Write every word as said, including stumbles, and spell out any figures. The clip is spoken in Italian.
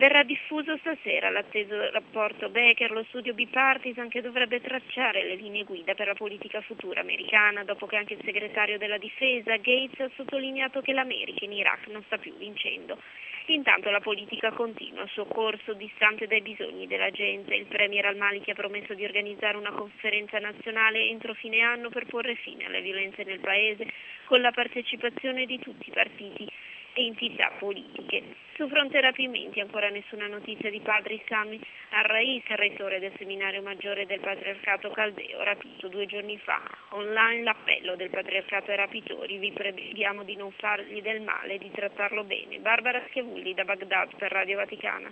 Verrà diffuso stasera l'atteso rapporto Becker, lo studio bipartisan che dovrebbe tracciare le linee guida per la politica futura americana, dopo che anche il segretario della difesa Gates ha sottolineato che l'America in Iraq non sta più vincendo. Intanto la politica continua il suo corso distante dai bisogni della gente. Il premier al-Maliki ha promesso di organizzare una conferenza nazionale entro fine anno per porre fine alle violenze nel paese con la partecipazione di tutti i partiti e entità politiche. Su fronte rapimenti ancora nessuna notizia di padre Sami al-Rais, rettore del seminario maggiore del patriarcato caldeo, rapito due giorni fa. Online l'appello del patriarcato ai rapitori, vi preghiamo di non fargli del male, di trattarlo bene. Barbara Schiavulli da Baghdad per Radio Vaticana.